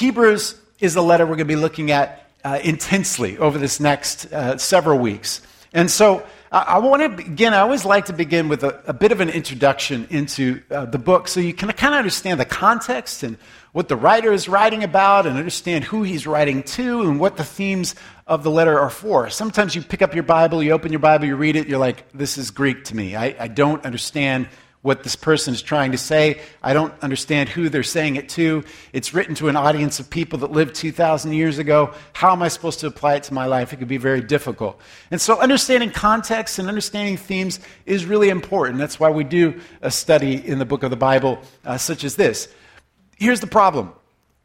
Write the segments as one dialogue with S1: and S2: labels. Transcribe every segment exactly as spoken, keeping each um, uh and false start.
S1: Hebrews is the letter we're going to be looking at uh, intensely over this next uh, several weeks. And so I, I want to begin, I always like to begin with a, a bit of an introduction into uh, the book so you can kind of understand the context and what the writer is writing about and understand who he's writing to and what the themes of the letter are for. Sometimes you pick up your Bible, you open your Bible, you read it, you're like, this is Greek to me. I, I don't understand what this person is trying to say. I don't understand who they're saying it to. It's written to an audience of people that lived two thousand years ago. How am I supposed to apply it to my life? It could be very difficult. And so understanding context and understanding themes is really important. That's why we do a study in the book of the Bible uh, such as this. Here's the problem.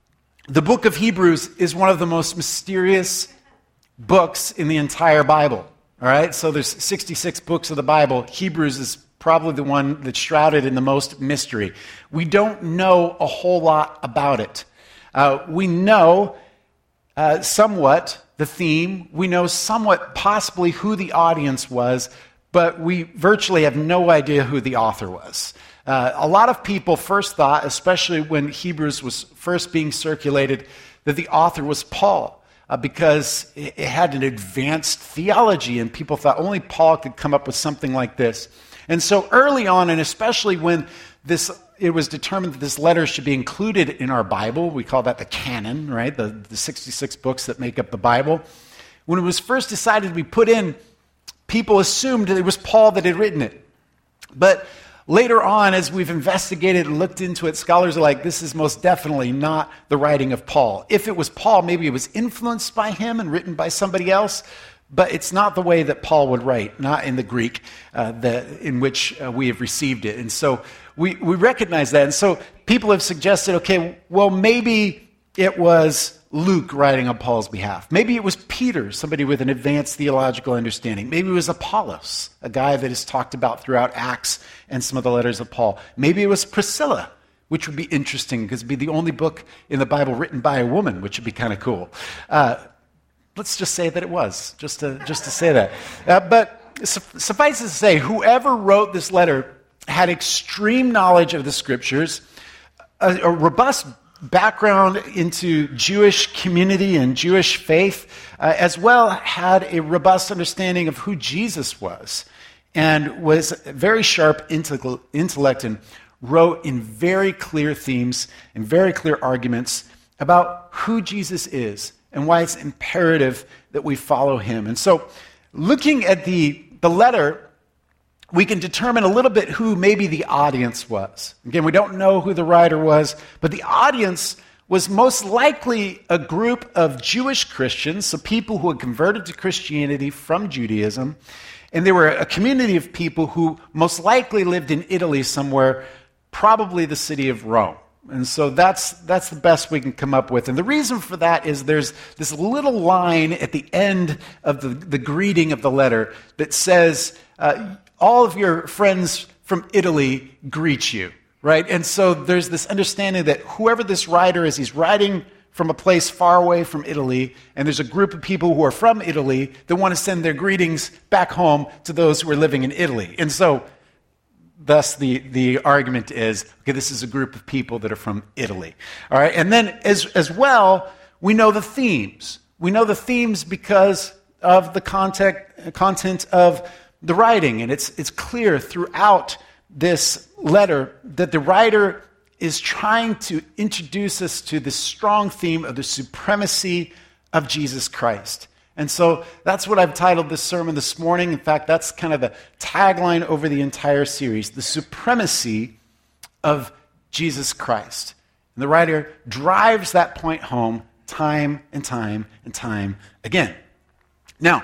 S1: The book of Hebrews is one of the most mysterious books in the entire Bible. All right? So there's sixty-six books of the Bible. Hebrews is probably the one that's shrouded in the most mystery. We don't know a whole lot about it. Uh, we know uh, somewhat the theme. We know somewhat possibly who the audience was, but we virtually have no idea who the author was. Uh, a lot of people first thought, especially when Hebrews was first being circulated, that the author was Paul. Uh, because it, it had an advanced theology, and people thought only Paul could come up with something like this. And so early on, and especially when this, it was determined that this letter should be included in our Bible, we call that the canon, right? The, the sixty-six books that make up the Bible. When it was first decided to be put in, people assumed that it was Paul that had written it. But later on, as we've investigated and looked into it, scholars are like, this is most definitely not the writing of Paul. If it was Paul, maybe it was influenced by him and written by somebody else, but it's not the way that Paul would write, not in the Greek uh, the, in which uh, we have received it. And so we, we recognize that. And so people have suggested, okay, well, maybe it was Luke writing on Paul's behalf. Maybe it was Peter, somebody with an advanced theological understanding. Maybe it was Apollos, a guy that is talked about throughout Acts and some of the letters of Paul. Maybe it was Priscilla, which would be interesting because it'd be the only book in the Bible written by a woman, which would be kind of cool. Uh, let's just say that it was, just to, just to say that. Uh, but suffice it to say, whoever wrote this letter had extreme knowledge of the Scriptures, a, a robust background into Jewish community and Jewish faith, uh, as well had a robust understanding of who Jesus was, and was very sharp intellect and wrote in very clear themes and very clear arguments about who Jesus is and why it's imperative that we follow him. And so looking at the, the letter, we can determine a little bit who maybe the audience was. Again, we don't know who the writer was, but the audience was most likely a group of Jewish Christians, so people who had converted to Christianity from Judaism, and they were a community of people who most likely lived in Italy somewhere, probably the city of Rome. And so that's that's the best we can come up with. And the reason for that is there's this little line at the end of the, the greeting of the letter that says, uh, all of your friends from Italy greet you, right? And so there's this understanding that whoever this writer is, he's writing from a place far away from Italy, and there's a group of people who are from Italy that want to send their greetings back home to those who are living in Italy. And so thus, the, the argument is, okay, this is a group of people that are from Italy. All right, and then as, as well, we know the themes. We know the themes because of the content, content of the writing, and it's, it's clear throughout this letter that the writer is trying to introduce us to the strong theme of the supremacy of Jesus Christ. And so that's what I've titled this sermon this morning. In fact, that's kind of the tagline over the entire series, the supremacy of Jesus Christ. And the writer drives that point home time and time and time again. Now,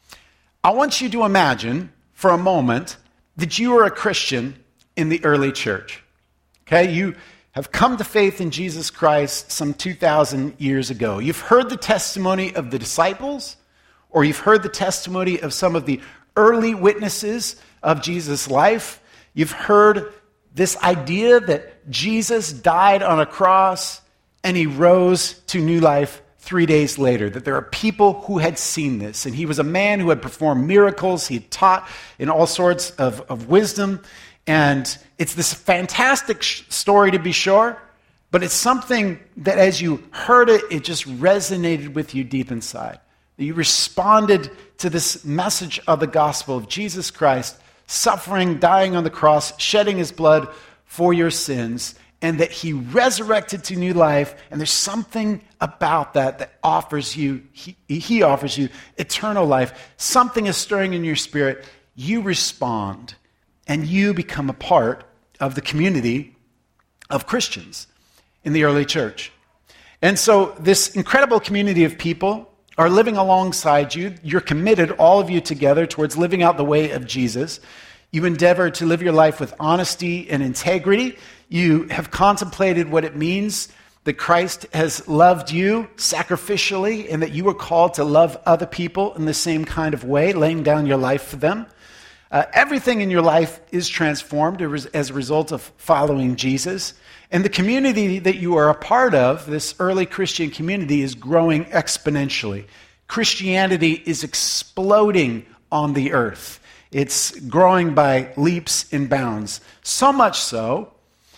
S1: I want you to imagine for a moment that you are a Christian in the early church. Okay, you have come to faith in Jesus Christ some two thousand years ago. You've heard the testimony of the disciples, or you've heard the testimony of some of the early witnesses of Jesus' life. You've heard this idea that Jesus died on a cross and he rose to new life three days later, that there are people who had seen this. And he was a man who had performed miracles. He had taught in all sorts of, of wisdom. And it's this fantastic sh- story to be sure, but it's something that as you heard it, it just resonated with you deep inside. You responded to this message of the gospel of Jesus Christ, suffering, dying on the cross, shedding his blood for your sins, and that he resurrected to new life. And there's something about that that offers you, he, he offers you eternal life. Something is stirring in your spirit. You respond, and you become a part of the community of Christians in the early church. And so this incredible community of people are living alongside you. You're committed, all of you together, towards living out the way of Jesus. You endeavor to live your life with honesty and integrity. You have contemplated what it means that Christ has loved you sacrificially and that you are called to love other people in the same kind of way, laying down your life for them. Uh, everything in your life is transformed as a result of following Jesus. And the community that you are a part of, this early Christian community, is growing exponentially. Christianity is exploding on the earth. It's growing by leaps and bounds. So much so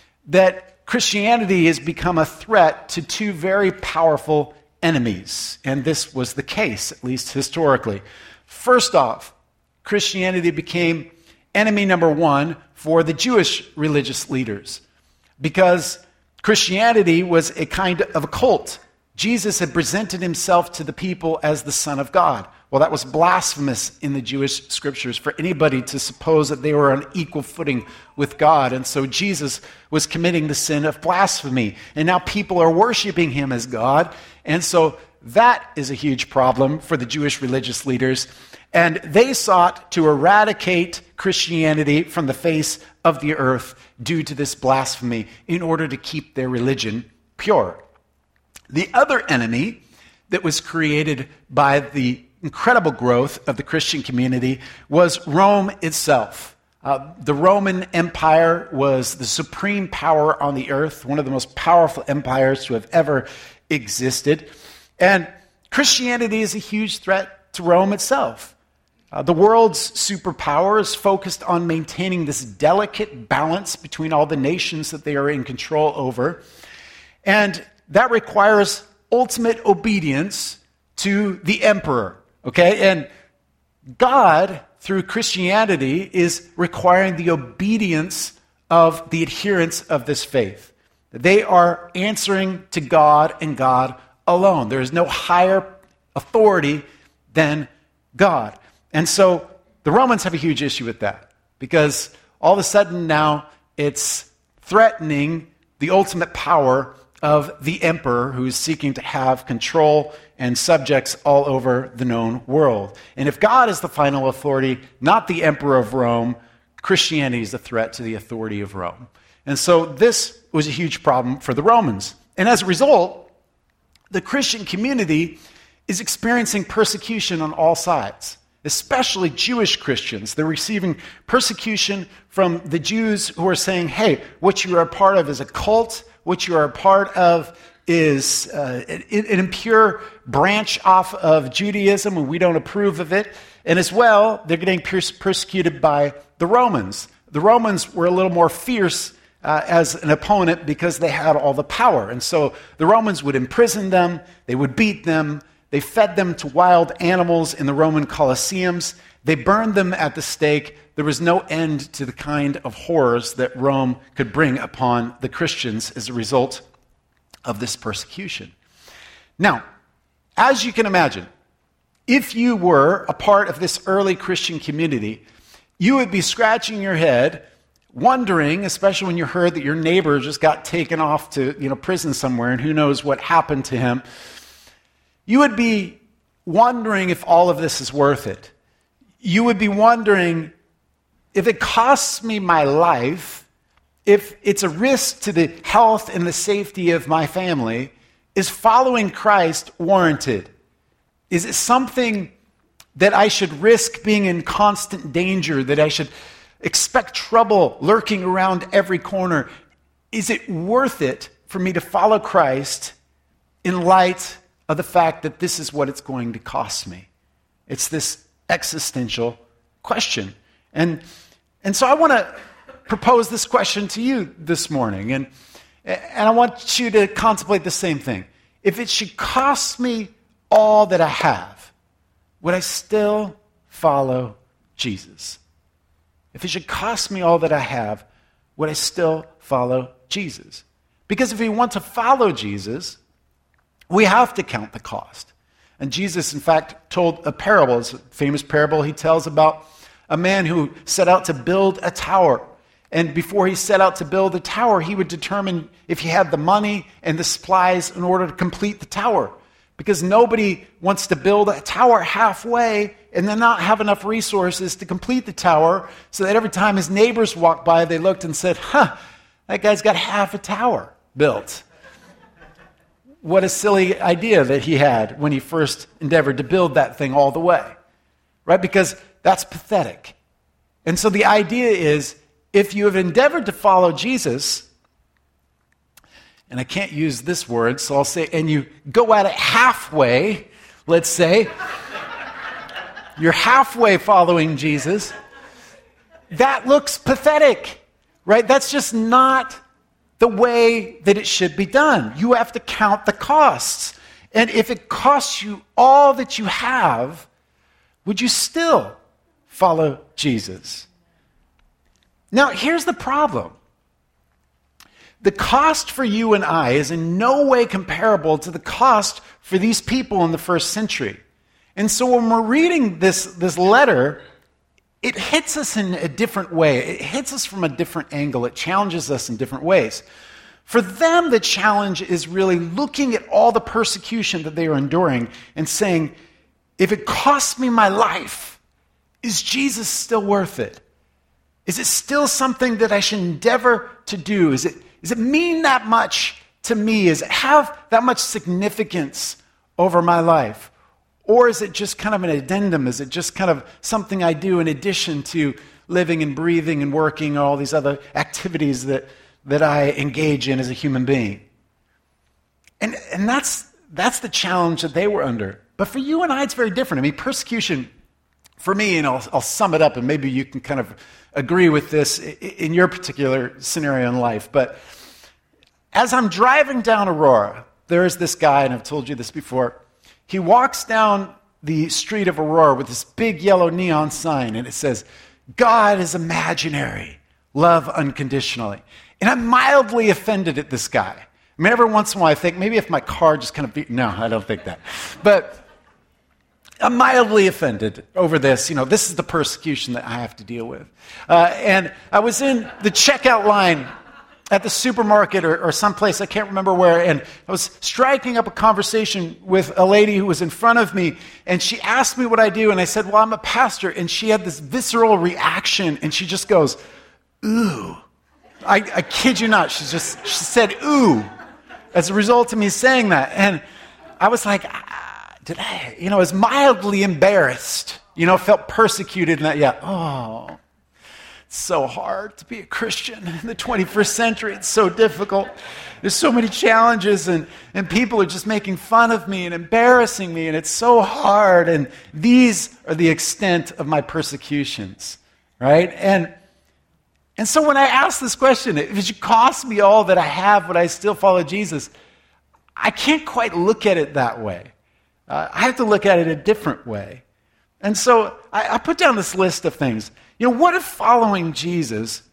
S1: that Christianity has become a threat to two very powerful enemies. And this was the case, at least historically. First off, Christianity became enemy number one for the Jewish religious leaders because Christianity was a kind of a cult. Jesus had presented himself to the people as the Son of God. Well, that was blasphemous in the Jewish scriptures for anybody to suppose that they were on equal footing with God. And so Jesus was committing the sin of blasphemy. And now people are worshiping him as God. And so that is a huge problem for the Jewish religious leaders. And they sought to eradicate Christianity from the face of the earth due to this blasphemy in order to keep their religion pure. The other enemy that was created by the incredible growth of the Christian community was Rome itself. Uh, the Roman Empire was the supreme power on the earth, one of the most powerful empires to have ever existed. And Christianity is a huge threat to Rome itself. Uh, the world's superpower is focused on maintaining this delicate balance between all the nations that they are in control over. And that requires ultimate obedience to the emperor, okay? And God, through Christianity, is requiring the obedience of the adherents of this faith. They are answering to God and God alone. There is no higher authority than God. And so the Romans have a huge issue with that because all of a sudden now it's threatening the ultimate power of the emperor who is seeking to have control and subjects all over the known world. And if God is the final authority, not the emperor of Rome, Christianity is a threat to the authority of Rome. And so this was a huge problem for the Romans. And as a result, the Christian community is experiencing persecution on all sides, especially Jewish Christians. They're receiving persecution from the Jews who are saying, hey, what you are a part of is a cult. What you are a part of is uh, an, an impure branch off of Judaism, and we don't approve of it. And as well, they're getting pers- persecuted by the Romans. The Romans were a little more fierce uh, as an opponent because they had all the power. And so the Romans would imprison them, they would beat them, they fed them to wild animals in the Roman Colosseums, they burned them at the stake. There was no end to the kind of horrors that Rome could bring upon the Christians as a result of this persecution. Now, as you can imagine, if you were a part of this early Christian community, you would be scratching your head, wondering, especially when you heard that your neighbor just got taken off to, you know, prison somewhere and who knows what happened to him. You would be wondering if all of this is worth it. You would be wondering, if it costs me my life, if it's a risk to the health and the safety of my family, is following Christ warranted? Is it something that I should risk being in constant danger, that I should expect trouble lurking around every corner? Is it worth it for me to follow Christ in light of the fact that this is what it's going to cost me? It's this existential question. And, and so I want to propose this question to you this morning. And, And I want you to contemplate the same thing. If it should cost me all that I have, would I still follow Jesus? If it should cost me all that I have, would I still follow Jesus? Because if we want to follow Jesus, we have to count the cost. And Jesus, in fact, told a parable. It's a famous parable he tells about a man who set out to build a tower. And before he set out to build the tower, he would determine if he had the money and the supplies in order to complete the tower. Because nobody wants to build a tower halfway and then not have enough resources to complete the tower, so that every time his neighbors walked by, they looked and said, huh, that guy's got half a tower built. What a silly idea that he had when he first endeavored to build that thing all the way, right? Because that's pathetic. And so the idea is, if you have endeavored to follow Jesus, and I can't use this word, so I'll say, and you go at it halfway, let's say, you're halfway following Jesus, that looks pathetic, right? That's just not the way that it should be done. You have to count the costs. And if it costs you all that you have, would you still follow Jesus? Now, here's the problem. The cost for you and I is in no way comparable to the cost for these people in the first century. And so when we're reading this, this letter, it hits us in a different way. It hits us from a different angle. It challenges us in different ways. For them, the challenge is really looking at all the persecution that they are enduring and saying, if it costs me my life, is Jesus still worth it? Is it still something that I should endeavor to do? Is it, does it mean that much to me? Does it have that much significance over my life? Or is it just kind of an addendum? Is it just kind of something I do in addition to living and breathing and working and all these other activities that, that I engage in as a human being? And, and that's, that's the challenge that they were under. But for you and I, it's very different. I mean, persecution, for me, and I'll, I'll sum it up, and maybe you can kind of agree with this in your particular scenario in life. But as I'm driving down Aurora, there is this guy, and I've told you this before. He walks down the street of Aurora with this big yellow neon sign, and it says, God is imaginary, love unconditionally. And I'm mildly offended at this guy. I mean, every once in a while I think, maybe if my car just kind of beat, no, I don't think that. But I'm mildly offended over this. You know, this is the persecution that I have to deal with. Uh, and I was in the checkout line at the supermarket or, or someplace, I can't remember where, and I was striking up a conversation with a lady who was in front of me, and she asked me what I do, and I said, well, I'm a pastor, and she had this visceral reaction, and she just goes, ooh. I, I kid you not, she just, she said, ooh, as a result of me saying that. And I was like, ah, did I, you know, I was mildly embarrassed, you know, felt persecuted, and that, yeah, oh. It's so hard to be a Christian in the twenty-first century. It's so difficult. There's so many challenges, and, and people are just making fun of me and embarrassing me, and it's so hard. And these are the extent of my persecutions, right? And, and so when I ask this question, if it should cost me all that I have, would I still follow Jesus? I can't quite look at it that way. Uh, I have to look at it a different way. And so I, I put down this list of things. You know, what if following Jesus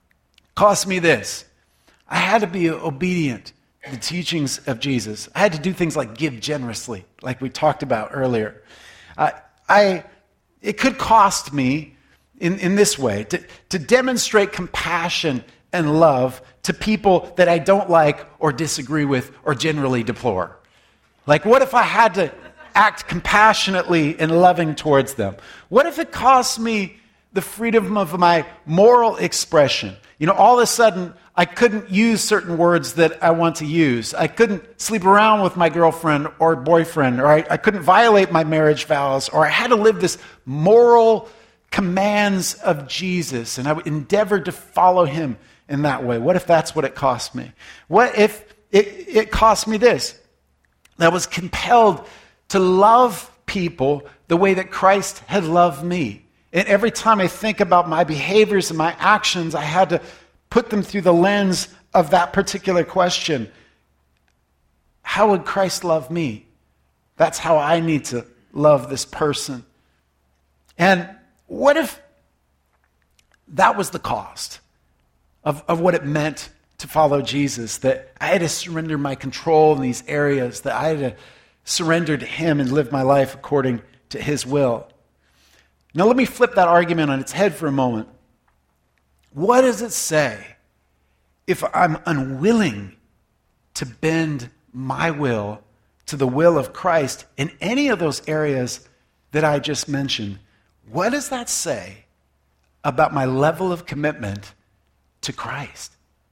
S1: cost me this? I had to be obedient to the teachings of Jesus. I had to do things like give generously, like we talked about earlier. Uh, I, it could cost me in, in this way, to, to demonstrate compassion and love to people that I don't like or disagree with or generally deplore. Like, what if I had to act compassionately and loving towards them? What if it cost me the freedom of my moral expression? You know, all of a sudden, I couldn't use certain words that I want to use. I couldn't sleep around with my girlfriend or boyfriend, or I, I couldn't violate my marriage vows, or I had to live this moral commands of Jesus, and I would endeavor to follow him in that way. What if that's what it cost me? What if it, it cost me this? That I was compelled to love people the way that Christ had loved me. And every time I think about my behaviors and my actions, I had to put them through the lens of that particular question. How would Christ love me? That's how I need to love this person. And what if that was the cost of, of what it meant to follow Jesus, that I had to surrender my control in these areas, that I had to surrender to him and live my life according to his will? Now let me flip that argument on its head for a moment. What does it say if I'm unwilling to bend my will to the will of Christ in any of those areas that I just mentioned? What does that say about my level of commitment to Christ?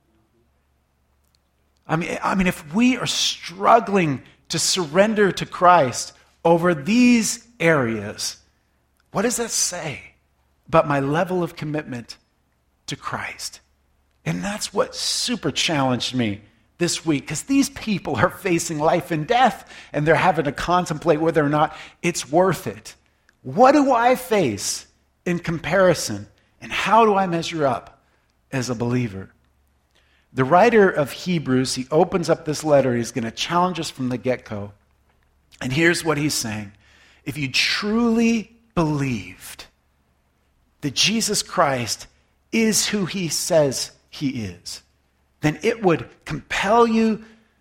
S1: I mean, I mean, if we are struggling to surrender to Christ over these areas, what does that say about my level of commitment to Christ? And that's what super challenged me this week, because these people are facing life and death, and they're having to contemplate whether or not it's worth it. What do I face in comparison, and how do I measure up as a believer? The writer of Hebrews, he opens up this letter. He's going to challenge us from the get-go. And here's what he's saying. If you truly believed that Jesus Christ is who he says he is, then it would compel you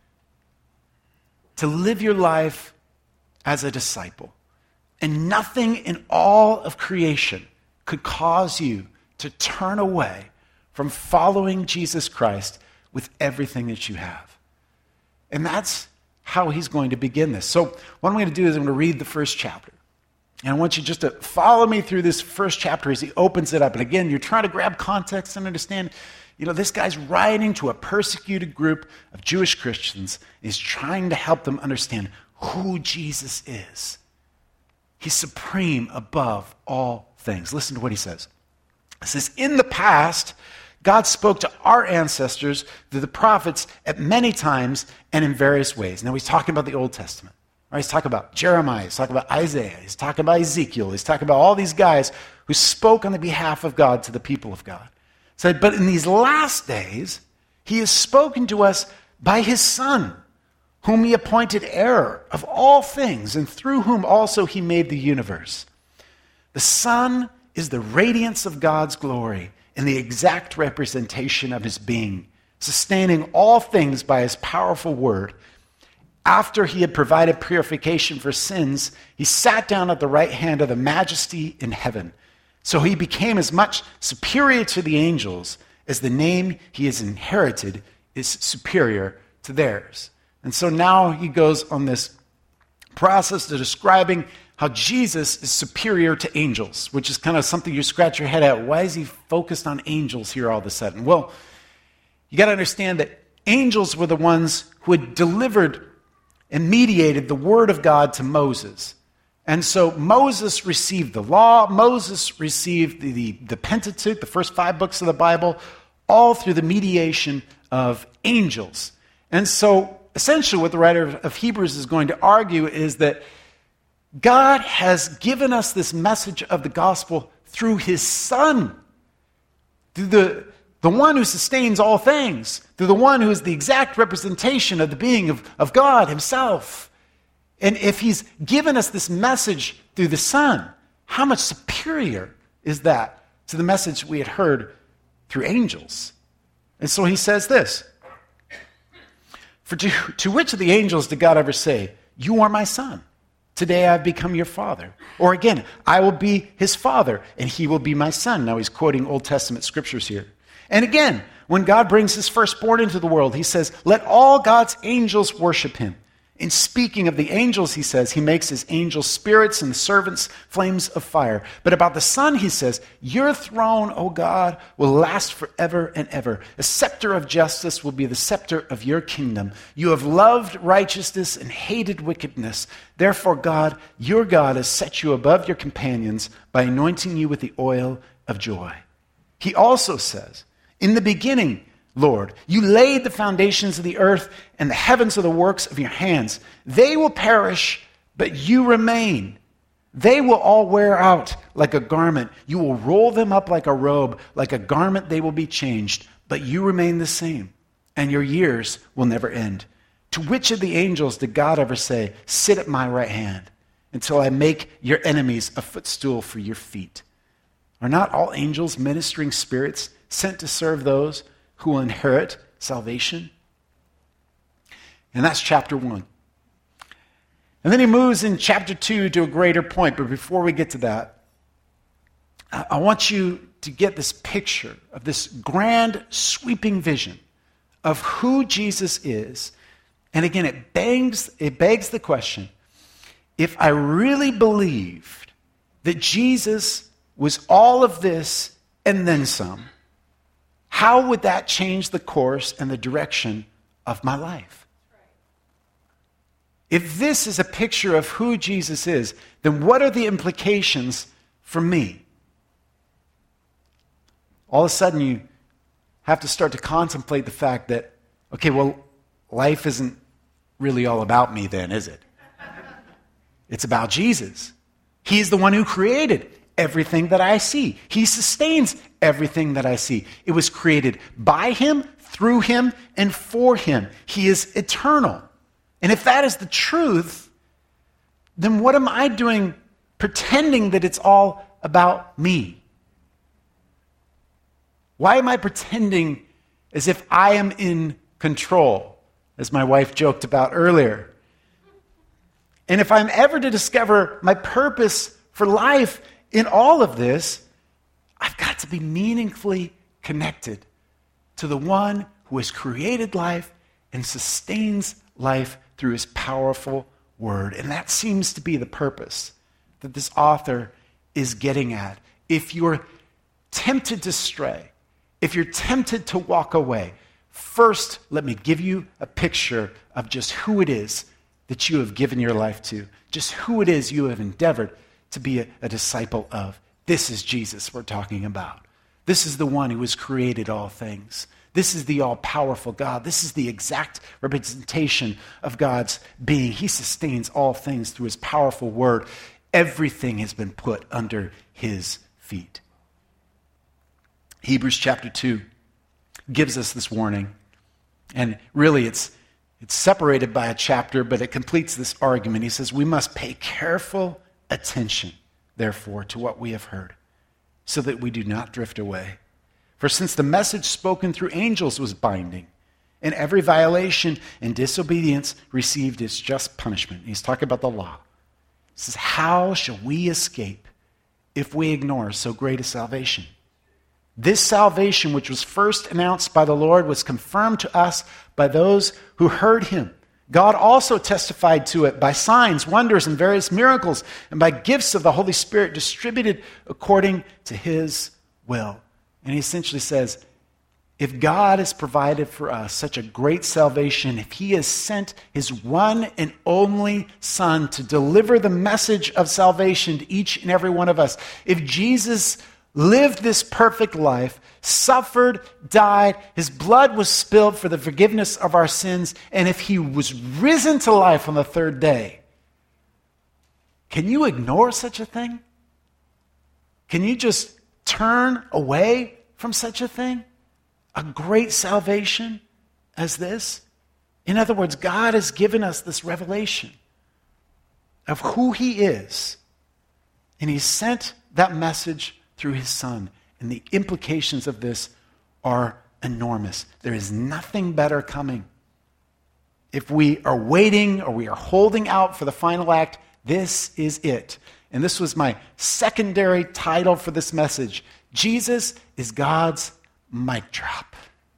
S1: to live your life as a disciple. And nothing in all of creation could cause you to turn away from following Jesus Christ with everything that you have. And that's how he's going to begin this. So what I'm going to do is I'm going to read the first chapter. And I want you just to follow me through this first chapter as he opens it up. And again, you're trying to grab context and understand, you know, this guy's writing to a persecuted group of Jewish Christians. He's trying to help them understand who Jesus is. He's supreme above all things. Listen to what he says. It says, in the past, God spoke to our ancestors through the prophets at many times and in various ways. Now he's talking about the Old Testament. Right? He's talking about Jeremiah. He's talking about Isaiah. He's talking about Ezekiel. He's talking about all these guys who spoke on the behalf of God to the people of God. Said, but in these last days, he has spoken to us by his Son, whom he appointed heir of all things, and through whom also he made the universe. The Son is the radiance of God's glory and the exact representation of his being, sustaining all things by his powerful word. After he had provided purification for sins, he sat down at the right hand of the Majesty in heaven. So he became as much superior to the angels as the name he has inherited is superior to theirs. And so now he goes on this process of describing how Jesus is superior to angels, which is kind of something you scratch your head at. Why is he focused on angels here all of a sudden? Well, you got to understand that angels were the ones who had delivered and mediated the word of God to Moses. And so Moses received the law. Moses received the, the, the Pentateuch, the first five books of the Bible, all through the mediation of angels. And so essentially what the writer of Hebrews is going to argue is that God has given us this message of the gospel through his Son, through the, the one who sustains all things, through the one who is the exact representation of the being of, of God himself. And if he's given us this message through the Son, how much superior is that to the message we had heard through angels? And so he says this, For to, to which of the angels did God ever say, you are my son? Today I have become your father. Or again, I will be his father, and he will be my son. Now he's quoting Old Testament scriptures here. And again, when God brings his firstborn into the world, he says, let all God's angels worship him. In speaking of the angels, he says, he makes his angels spirits and servants flames of fire. But about the Son, he says, your throne, O God, will last forever and ever. A scepter of justice will be the scepter of your kingdom. You have loved righteousness and hated wickedness. Therefore, God, your God, has set you above your companions by anointing you with the oil of joy. He also says, in the beginning, Lord, you laid the foundations of the earth, and the heavens are the works of your hands. They will perish, but you remain. They will all wear out like a garment. You will roll them up like a robe. Like a garment they will be changed, but you remain the same. and your years will never end. To which of the angels did God ever say, sit at my right hand until I make your enemies a footstool for your feet? Are not all angels ministering spirits sent to serve those who will inherit salvation? And that's chapter one. And then he moves in chapter two to a greater point. But before we get to that, I want you to get this picture of this grand sweeping vision of who Jesus is. And again, it begs, it begs the question, if I really believed that Jesus was all of this and then some, how would that change the course and the direction of my life? If this is a picture of who Jesus is, then what are the implications for me? All of a sudden you have to start to contemplate the fact that, okay, well, life isn't really all about me then, is it? It's about Jesus. He's the one who created everything that I see. He sustains everything that I see. It was created by him, through him, and for him. He is eternal. And if that is the truth, then what am I doing pretending that it's all about me? Why am I pretending as if I am in control, as my wife joked about earlier? And if I'm ever to discover my purpose for life in all of this, I've got to be meaningfully connected to the one who has created life and sustains life through his powerful word. And that seems to be the purpose that this author is getting at. If you're tempted to stray, if you're tempted to walk away, first let me give you a picture of just who it is that you have given your life to, just who it is you have endeavored to be a, a disciple of. This is Jesus we're talking about. This is the one who has created all things. This is the all-powerful God. This is the exact representation of God's being. He sustains all things through his powerful word. Everything has been put under his feet. Hebrews chapter two gives us this warning. And really it's, it's separated by a chapter, but it completes this argument. He says, we must pay careful attention, therefore, to what we have heard, so that we do not drift away. For since the message spoken through angels was binding, and every violation and disobedience received its just punishment. He's talking about the law. He says, how shall we escape if we ignore so great a salvation? This salvation, which was first announced by the Lord, was confirmed to us by those who heard him. God also testified to it by signs, wonders, and various miracles, and by gifts of the Holy Spirit distributed according to his will. And he essentially says, if God has provided for us such a great salvation, if he has sent his one and only Son to deliver the message of salvation to each and every one of us, if Jesus lived this perfect life, suffered, died, his blood was spilled for the forgiveness of our sins, and if he was risen to life on the third day, can you ignore such a thing? Can you just turn away from such a thing? A great salvation as this? In other words, God has given us this revelation of who he is, and he sent that message through his Son. And the implications of this are enormous. There is nothing better coming. If we are waiting or we are holding out for the final act, this is it. And this was my secondary title for this message. Jesus is God's mic drop.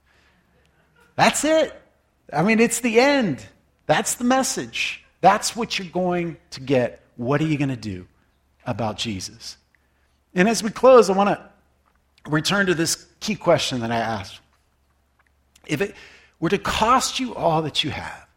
S1: That's it. I mean, it's the end. That's the message. That's what you're going to get. What are you going to do about Jesus? And as we close, I want to return to this key question that I asked. If it were to cost you all that you have,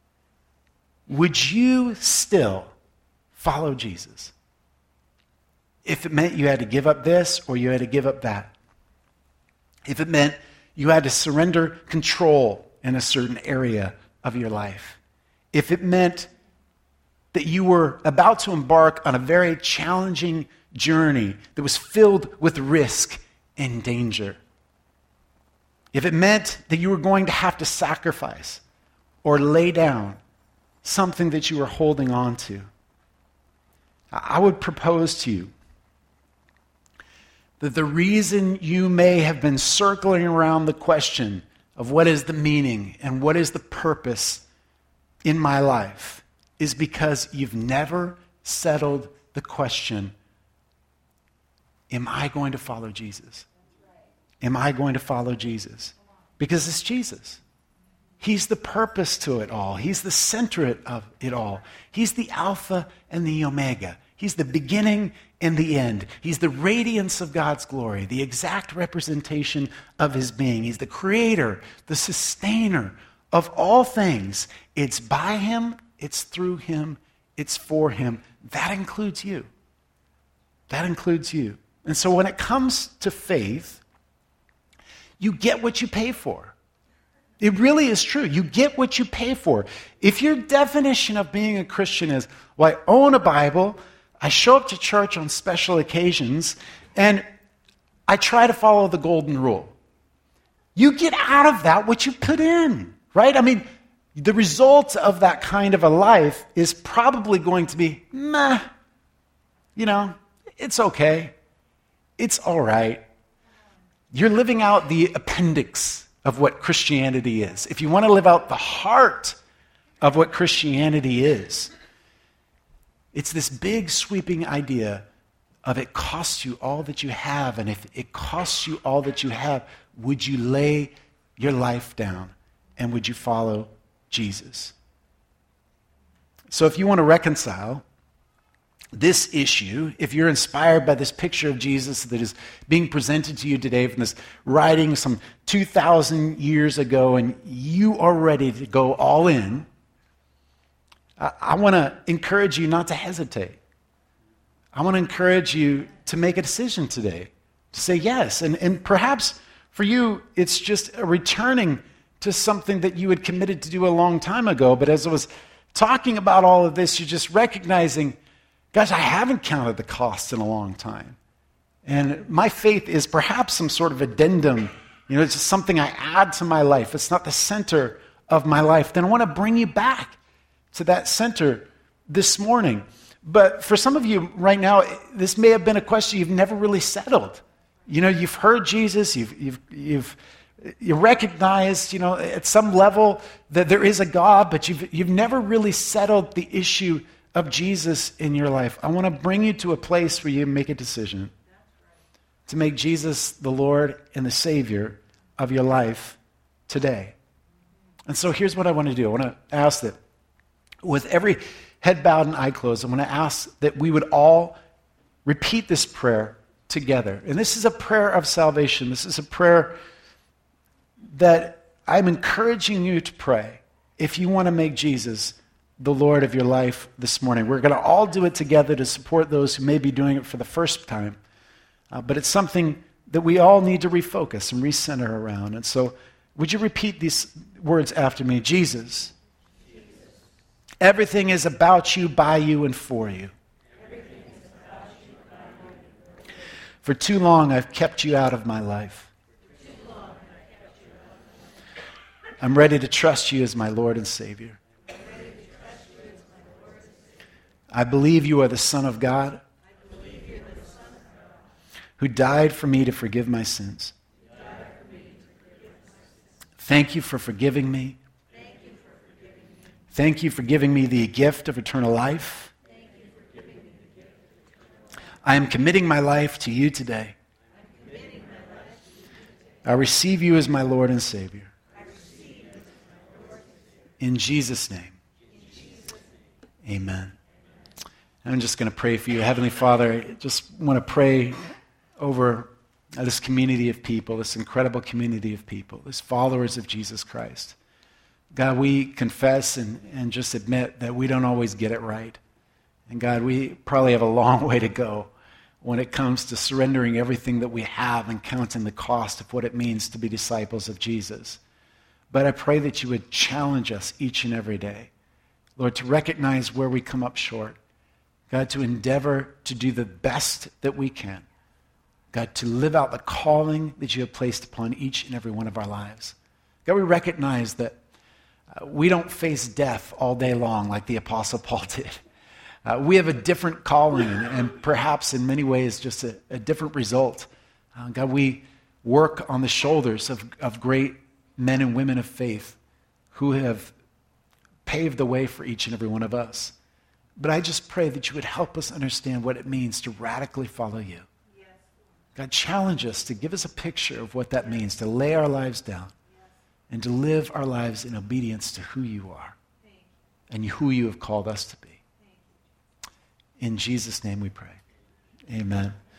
S1: would you still follow Jesus? If it meant you had to give up this or you had to give up that. If it meant you had to surrender control in a certain area of your life. If it meant that you were about to embark on a very challenging journey that was filled with risk and danger. if it meant that you were going to have to sacrifice or lay down something that you were holding on to, I would propose to you that the reason you may have been circling around the question of what is the meaning and what is the purpose in my life is because you've never settled the question, am I going to follow Jesus? Am I going to follow Jesus? Because it's Jesus. He's the purpose to it all. He's the center of it all. He's the Alpha and the Omega. He's the beginning and the end. He's the radiance of God's glory, the exact representation of his being. He's the creator, the sustainer of all things. It's by him, it's through him, it's for him. That includes you. That includes you. And so when it comes to faith, you get what you pay for. It really is true. You get what you pay for. If your definition of being a Christian is, well, I own a Bible, I show up to church on special occasions, and I try to follow the golden rule. You get out of that what you put in, right? I mean, the result of that kind of a life is probably going to be, meh, you know, it's okay. It's all right. You're living out the appendix of what Christianity is. If you want to live out the heart of what Christianity is, it's this big sweeping idea of it costs you all that you have, and if it costs you all that you have, would you lay your life down and would you follow Jesus? So if you want to reconcile this issue, if you're inspired by this picture of Jesus that is being presented to you today from this writing some two thousand years ago, and you are ready to go all in, I, I want to encourage you not to hesitate. I want to encourage you to make a decision today, to say yes. And, and perhaps for you, it's just a returning to something that you had committed to do a long time ago. But as I was talking about all of this, you're just recognizing, gosh, I haven't counted the costs in a long time. And my faith is perhaps some sort of addendum. You know, it's just something I add to my life. It's not the center of my life. Then I want to bring you back to that center this morning. But for some of you right now, this may have been a question you've never really settled. You know, you've heard Jesus, you've you've you've you recognized, you know, at some level that there is a God, but you've you've never really settled the issue of Jesus in your life. I want to bring you to a place where you make a decision to make Jesus the Lord and the Savior of your life today. And so here's what I want to do. I want to ask that with every head bowed and eye closed, I want to ask that we would all repeat this prayer together. And this is a prayer of salvation. This is a prayer that I'm encouraging you to pray if you want to make Jesus the Lord of your life this morning. We're going to all do it together to support those who may be doing it for the first time. Uh, but it's something that we all need to refocus and recenter around. And so would you repeat these words after me? Jesus, Jesus. Everything is about you, by you, and for you. Everything is about you, by you. For too long I've kept you out of my life. For too long I've kept you out of my life. I'm ready to trust you as my Lord and Savior. I believe you are the Son of God, who died for me to forgive my sins. Thank you for forgiving me. Thank you for giving me the gift of eternal life. I am committing my life to you today. I receive you as my Lord and Savior. In Jesus' name, amen. I'm just going to pray for you. Heavenly Father, I just want to pray over this community of people, this incredible community of people, this followers of Jesus Christ. God, we confess and, and just admit that we don't always get it right. And God, we probably have a long way to go when it comes to surrendering everything that we have and counting the cost of what it means to be disciples of Jesus. But I pray that you would challenge us each and every day, Lord, to recognize where we come up short. God, to endeavor to do the best that we can God, to live out the calling that you have placed upon each and every one of our lives. God, we recognize that uh, we don't face death all day long like the Apostle Paul did. Uh, we have a different calling and, and perhaps in many ways just a, a different result. Uh, God, we work on the shoulders of, of great men and women of faith who have paved the way for each and every one of us. But I just pray that you would help us understand what it means to radically follow you. Yes. God, challenge us to give us a picture of what that means, to lay our lives down yes. and to live our lives in obedience to who you are you. and who you have called us to be. In Jesus' name we pray. Amen.